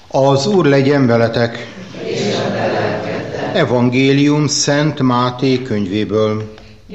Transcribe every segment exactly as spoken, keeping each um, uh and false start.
Az Úr legyen veletek! Evangélium Szent Máté könyvéből.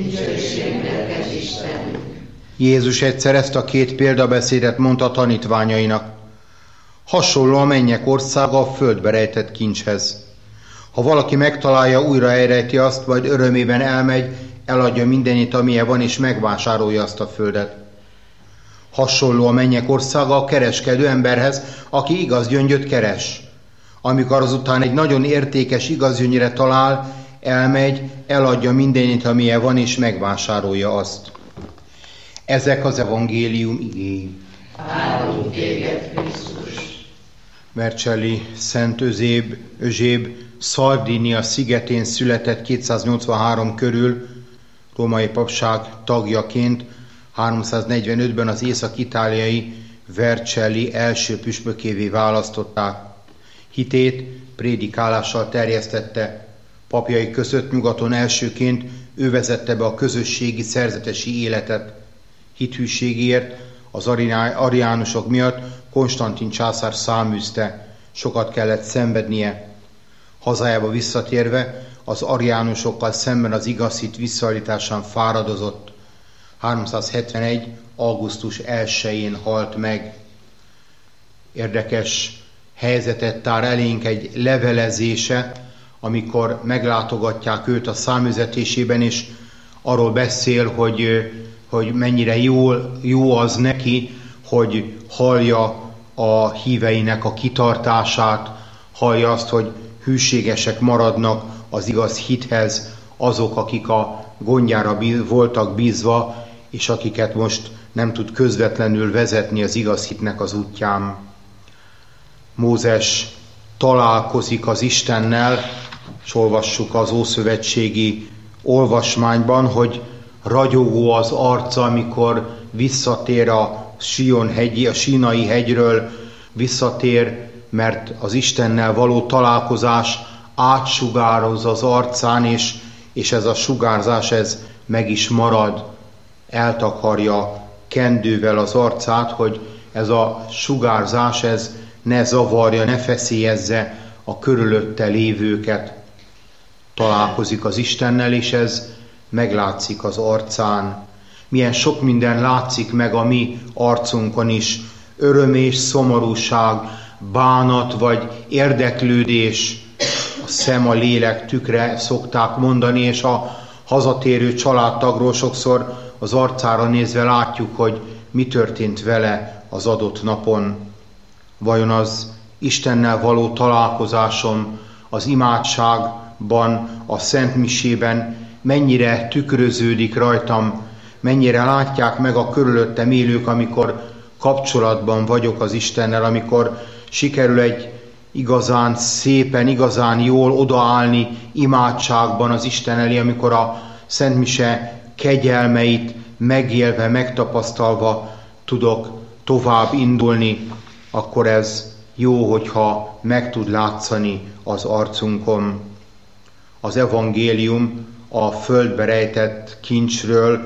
Jézus egyszer ezt a két példabeszédet mondta tanítványainak. Hasonló a mennyek országa a földbe rejtett kincshez. Ha valaki megtalálja, újra elrejti azt, majd örömében elmegy, eladja mindenit, amilyen van, és megvásárolja azt a földet. Hasonló a mennyek országa a kereskedő emberhez, aki igaz gyöngyöt keres. Amikor azután egy nagyon értékes igazgyöngyre talál, elmegy, eladja mindenit, amilyen van, és megvásárolja azt. Ezek az evangélium igéi. Áldunk téged, Krisztus! Vercelli Szent Özséb, Özséb Szardínia szigetén született kétszáznyolcvanhárom körül, római papság tagjaként háromszáznegyvenötben az észak-itáliai Vercelli első püspökévé választották. Hitét prédikálással terjesztette. Papjai között nyugaton elsőként ő vezette be a közösségi szerzetesi életet. Hithűségért az ariánusok miatt Konstantin császár száműzte, sokat kellett szenvednie. Hazájába visszatérve az ariánusokkal szemben az igaz hit visszaállításán fáradozott. háromszázhetvenegy. augusztus elsején halt meg. Érdekes helyzetet tár elénk egy levelezése, amikor meglátogatják őt a számüzetésében, és arról beszél, hogy, hogy mennyire jó, jó az neki, hogy hallja a híveinek a kitartását, hallja azt, hogy hűségesek maradnak az igaz hithez azok, akik a gondjára bíz, voltak bízva, és akiket most nem tud közvetlenül vezetni az igaz hitnek az útján. Mózes találkozik az Istennel, és olvassuk az ószövetségi olvasmányban, hogy ragyogó az arca, amikor visszatér a Sion hegyi, a Sínai hegyről, visszatér, mert az Istennel való találkozás átsugározz az arcán, és, és ez a sugárzás ez meg is marad, eltakarja kendővel az arcát, hogy ez a sugárzás ez ne zavarja, ne feszélyezze a körülötte lévőket. Találkozik az Istennel, és ez meglátszik az arcán. Milyen sok minden látszik meg a mi arcunkon is. Öröm és szomorúság, bánat vagy érdeklődés, a szem a lélek tükre szokták mondani, és a hazatérő családtagról sokszor az arcára nézve látjuk, hogy mi történt vele az adott napon. Vajon az Istennel való találkozásom az imádságban, a Szent Misében mennyire tükröződik rajtam, mennyire látják meg a körülöttem élők, amikor kapcsolatban vagyok az Istennel, amikor sikerül egy igazán szépen, igazán jól odaállni imádságban az Isten elé, amikor a Szent Mise kegyelmeit megélve, megtapasztalva tudok tovább indulni, akkor ez jó, hogyha meg tud látszani az arcunkon. Az evangélium a földbe rejtett kincsről,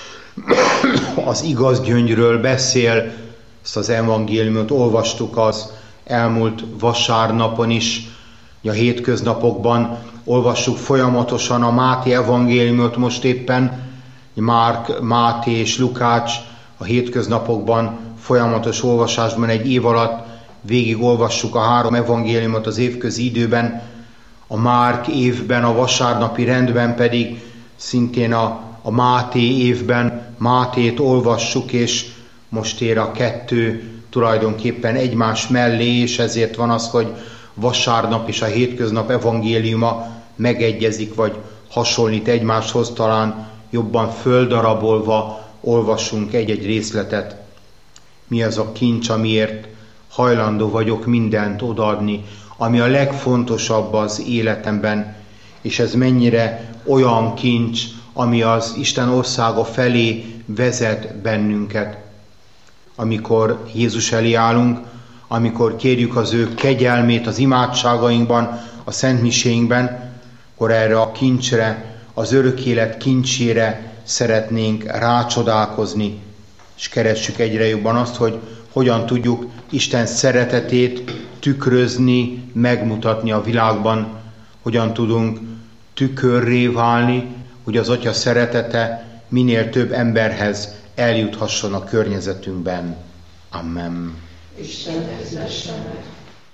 az igaz gyöngyről beszél. Ezt az evangéliumot olvastuk az elmúlt vasárnapon is, a hétköznapokban olvassuk folyamatosan a Máté evangéliumot, most éppen Márk, Máté és Lukács a hétköznapokban folyamatos olvasásban egy év alatt végig olvassuk a három evangéliumot az évközi időben, a Márk évben, a vasárnapi rendben pedig szintén a, a Máté évben Mátét olvassuk, és most ér a kettő tulajdonképpen egymás mellé, és ezért van az, hogy vasárnap és a hétköznap evangéliuma megegyezik, vagy hasonlít egymáshoz, talán jobban földarabolva olvasunk egy-egy részletet. Mi az a kincs, amiért hajlandó vagyok mindent odaadni, ami a legfontosabb az életemben, és ez mennyire olyan kincs, ami az Isten országa felé vezet bennünket. Amikor Jézus elé állunk, amikor kérjük az ő kegyelmét az imádságainkban, a szent miséinkben, akkor erre a kincsre, az örök élet kincsére szeretnénk rácsodálkozni, és keressük egyre jobban azt, hogy hogyan tudjuk Isten szeretetét tükrözni, megmutatni a világban, hogyan tudunk tükörré válni, hogy az Atya szeretete minél több emberhez eljuthasson a környezetünkben. Amen. Isten vezesse meg.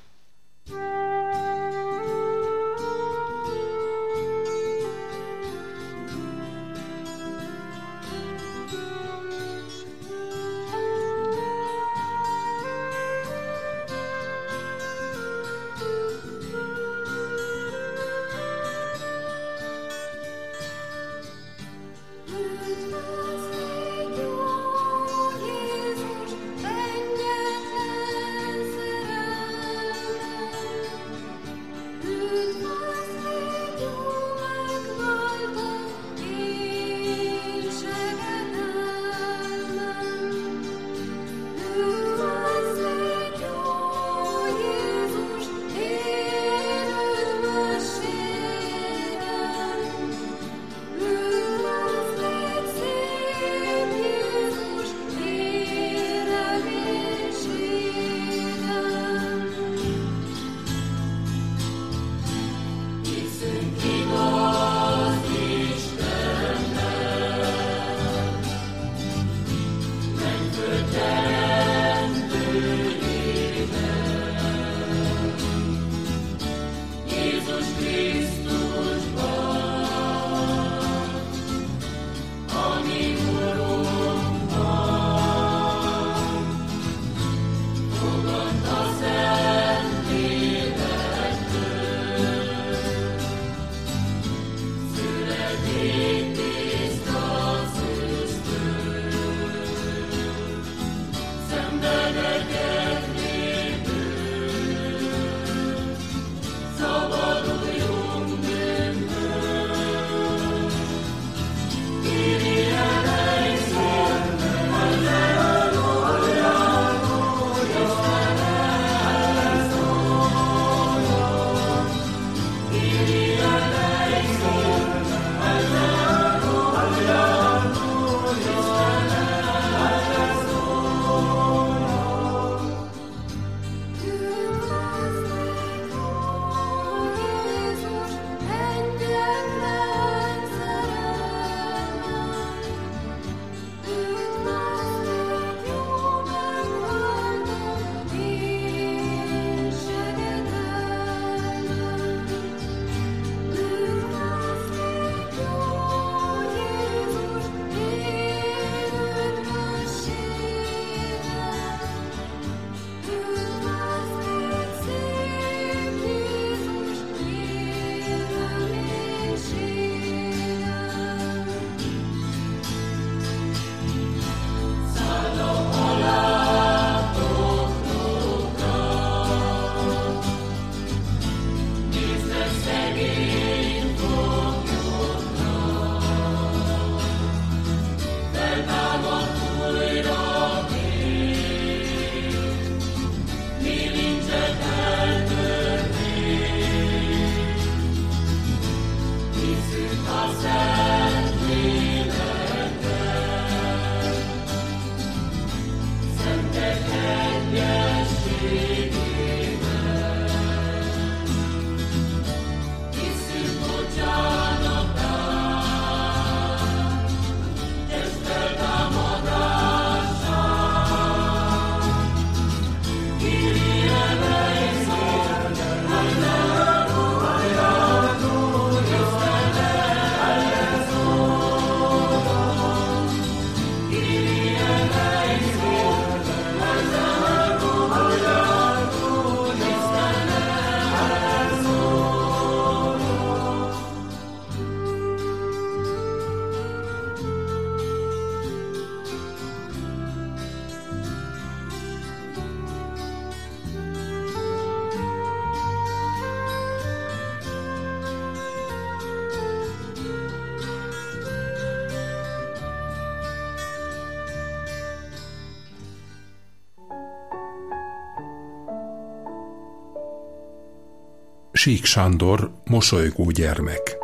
Sík Sándor, Mosolygó gyermek.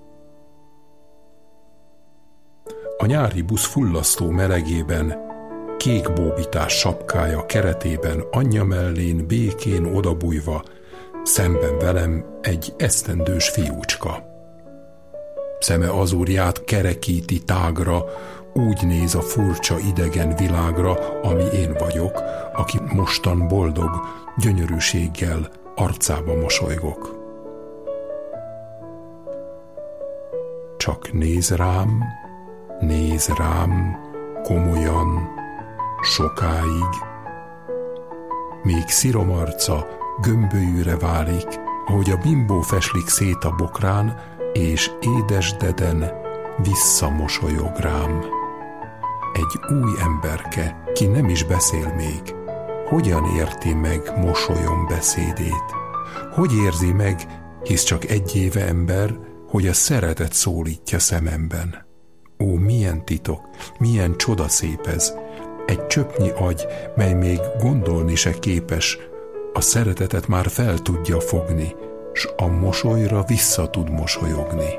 A nyári busz fullasztó melegében kék bóbitás sapkája keretében anyja mellén békén odabújva, szemben velem egy esztendős fiúcska. Szeme azúrját kerekíti tágra, úgy néz a furcsa idegen világra, ami én vagyok, aki mostan boldog, gyönyörűséggel arcába mosolygok. Csak néz rám, néz rám, komolyan, sokáig, még sziromarca gömbölyűre válik, ahogy a bimbó feslik szét a bokrán, és édes deden visszamosolyog rám. Egy új emberke, ki nem is beszél még, hogyan érti meg mosolyom beszédét? Hogy érzi meg, hisz csak egy éve ember, hogy a szeretet szólítja szememben? Ó, milyen titok, milyen csodaszép ez! Egy csöpnyi agy, mely még gondolni se képes, a szeretetet már fel tudja fogni, s a mosolyra vissza tud mosolyogni.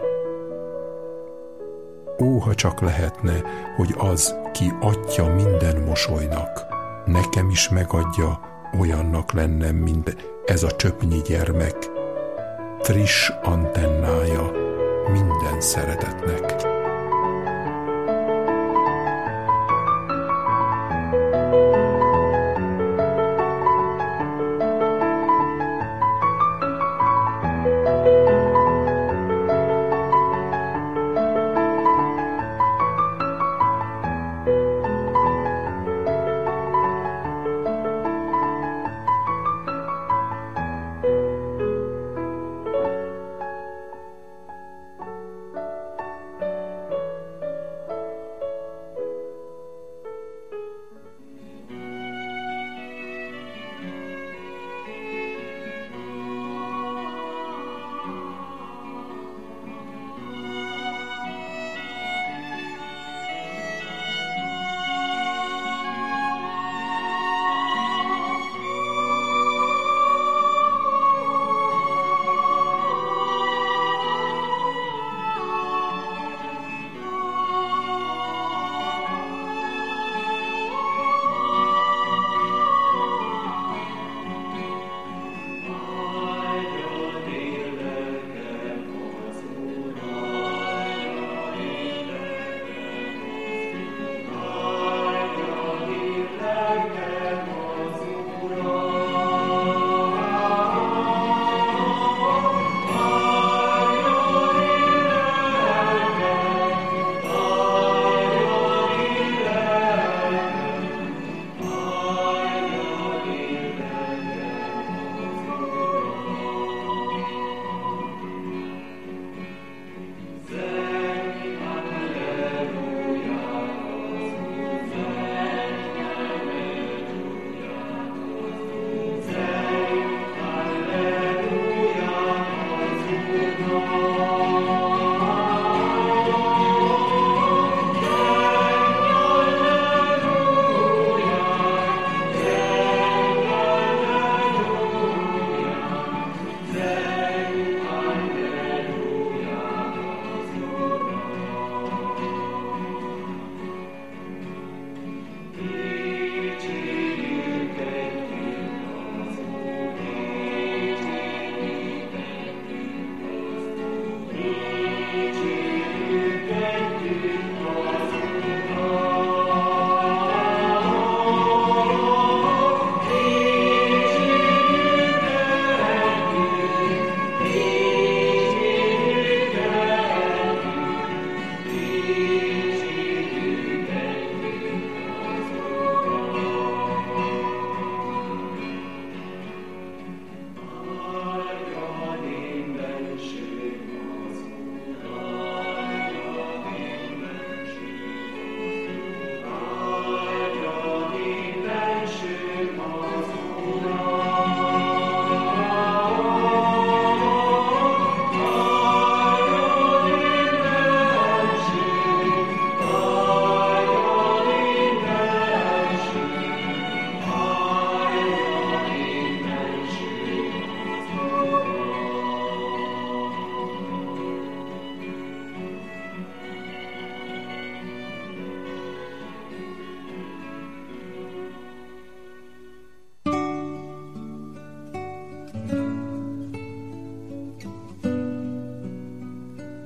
Ó, ha csak lehetne, hogy az, ki atya minden mosolynak, nekem is megadja, olyannak lennem, mint ez a csöpnyi gyermek, friss antennája minden szeretetnek.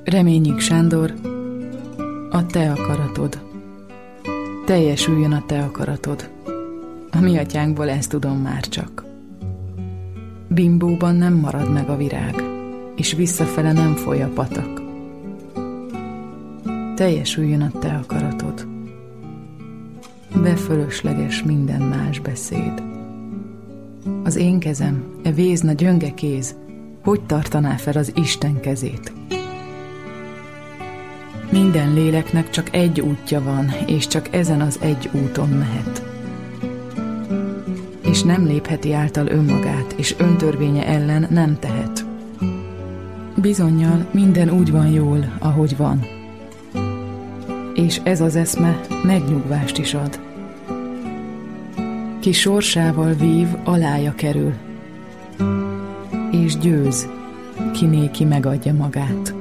Reményik Sándor, a te akaratod. Teljesüljön a te akaratod. A mi atyánkból ezt tudom már csak. Bimbóban nem marad meg a virág, és visszafele nem foly a patak. Teljesüljön a te akaratod. Befölösleges minden más beszéd. Az én kezem, e vézna gyönge kéz, hogy tartaná fel az Isten kezét? Minden léleknek csak egy útja van, és csak ezen az egy úton mehet. És nem lépheti által önmagát, és öntörvénye ellen nem tehet. Bizonnyal minden úgy van jól, ahogy van. És ez az eszme megnyugvást is ad. Ki sorsával vív, alája kerül, és győz, ki néki megadja magát.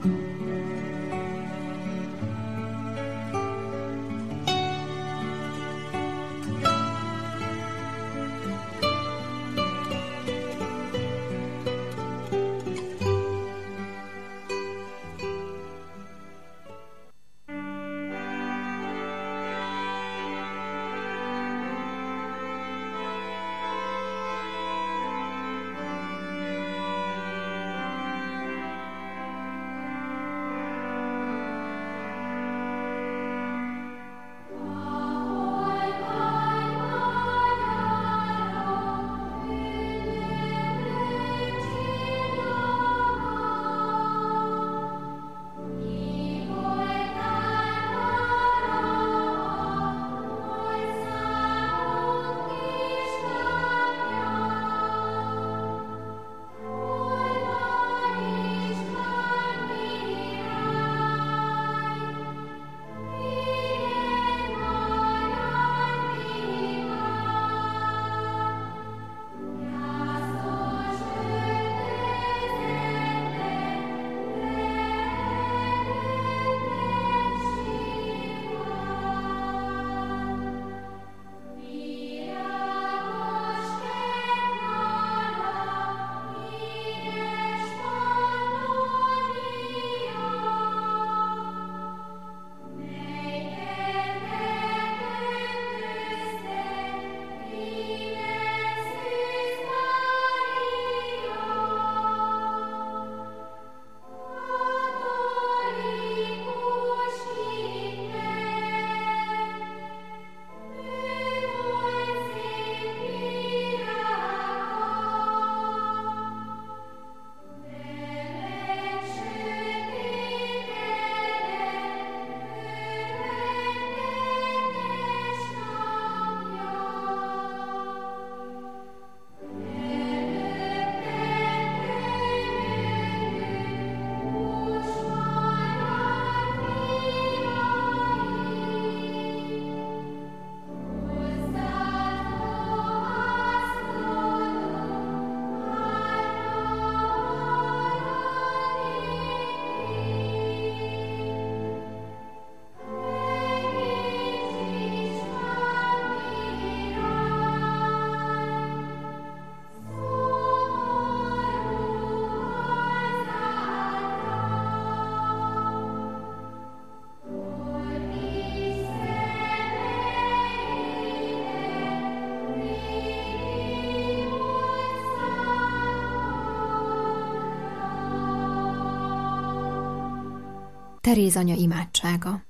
Teréz anya imádsága.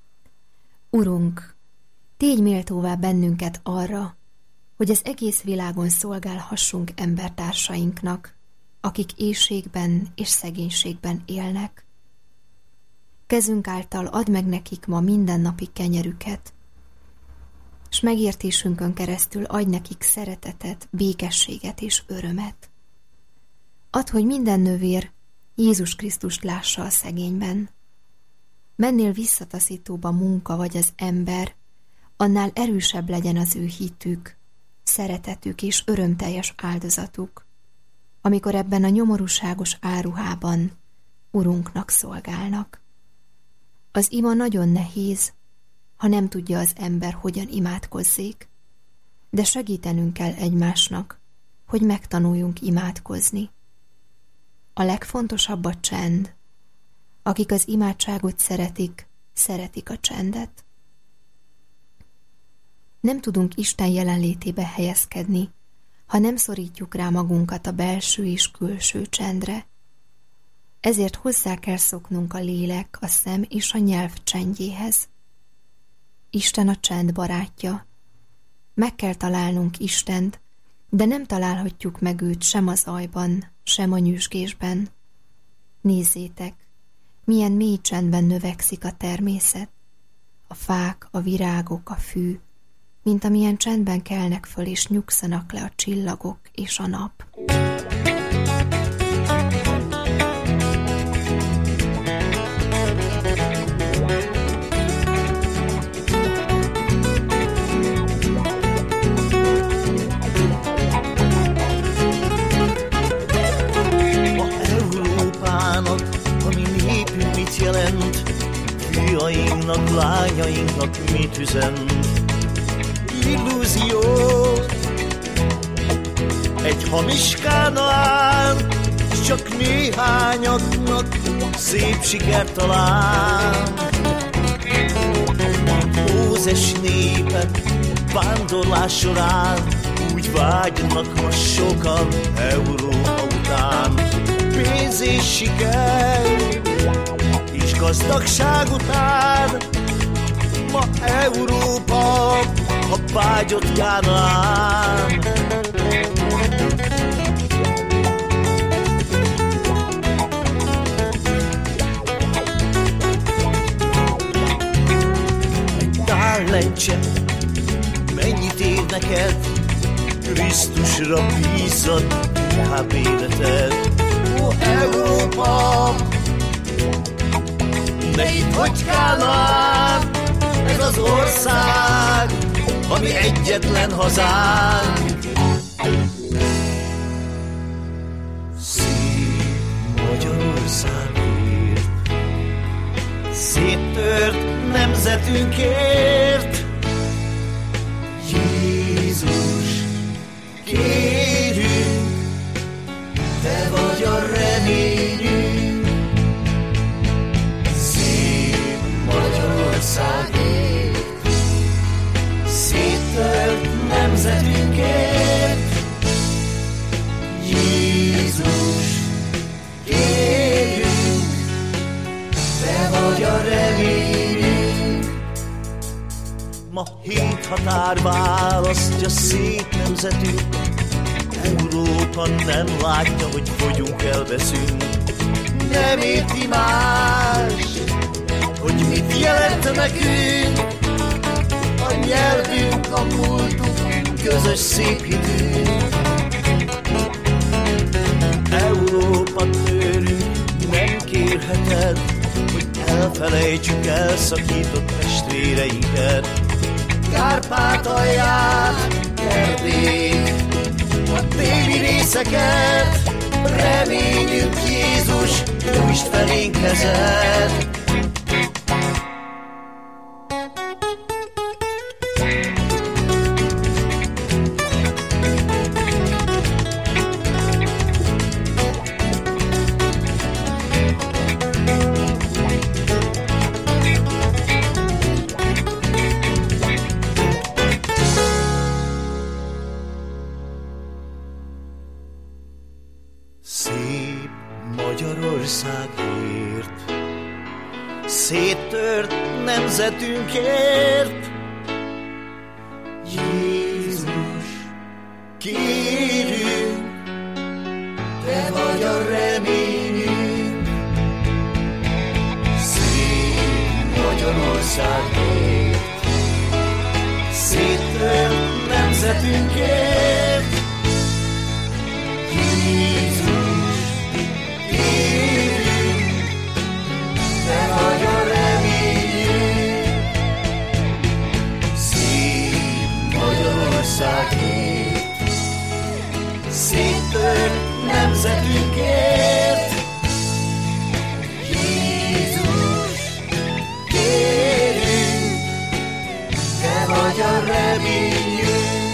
Urunk, tégy méltóvá bennünket arra, hogy az egész világon szolgálhassunk embertársainknak, akik éhségben és szegénységben élnek. Kezünk által add meg nekik ma mindennapi kenyerüket, s megértésünkön keresztül adj nekik szeretetet, békességet és örömet. Add, hogy minden nővér Jézus Krisztust lássa a szegényben. Mennél visszataszítóbb a munka vagy az ember, annál erősebb legyen az ő hitük, szeretetük és örömteljes áldozatuk, amikor ebben a nyomorúságos áruhában Urunknak szolgálnak. Az ima nagyon nehéz, ha nem tudja az ember, hogyan imádkozzék, de segítenünk kell egymásnak, hogy megtanuljunk imádkozni. A legfontosabb a csend, Akik az imádságot szeretik, szeretik a csendet. Nem tudunk Isten jelenlétébe helyezkedni, ha nem szorítjuk rá magunkat a belső és külső csendre. Ezért hozzá kell szoknunk a lélek, a szem és a nyelv csendjéhez. Isten a csend barátja. Meg kell találnunk Istent, de nem találhatjuk meg őt sem az zajban, sem a nyüzsgésben. Nézzétek, milyen mély csendben növekszik a természet, a fák, a virágok, a fű, mint amilyen csendben kelnek föl és nyugszanak le a csillagok és a nap. Jelent, fiainknak, lányainknak mit üzent? Illúzió, egy hamis Kánaán, s csak néhányaknak szép sikert talán. Mózes népe vándorlás során úgy vágynak ma sokan Európa után. Pénz és siker és gazdagság után ma Európa a vágyott Kánaán. Egy tál lencse mennyit ér neked? Krisztusra bízzad inkább életed. Ó, Európa, ne hidd, hogy Kánaán, ez az ország, ami egyetlen hazánk. Szép Magyarországért, széttört nemzetünkért, Jézus, kérünk, te vagy a reményünk. Szép Magyarországért, széttört nemzetünkért, Jézus, kérünk, te vagy a reményünk. Ma hét határ választja szép nemzetünk, Európa nem látja, hogy fogyunk, elveszünk. Nem érti más, hogy mit jelent nekünk a nyelvünk, a múltunk, közös szép hitünk. Európa tőlünk nem kérheted, hogy elfelejtsük elszakított testvéreinket. Kárpátalját, Erdélyt, a déli részeket, reményünk Jézus, nyújtsd felénk kezed. Szép Magyarországért, széttört nemzetünkért, Jézus, kérünk, te vagy a reményünk. Szép Magyarországért, széttört nemzetünkért, Jézus, te vagy a reményünk. Szép Magyarországért, széttört nemzetünkért, Jézus, kérünk, te vagy a reményünk.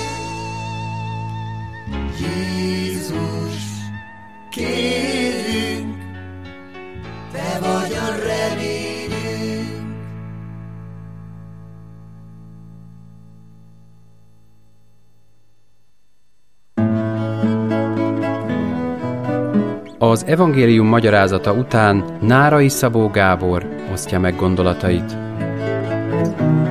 Jézus, kérünk, te vagy a reményünk. Az evangélium magyarázata után Nárai Szabó Gábor osztja meg gondolatait.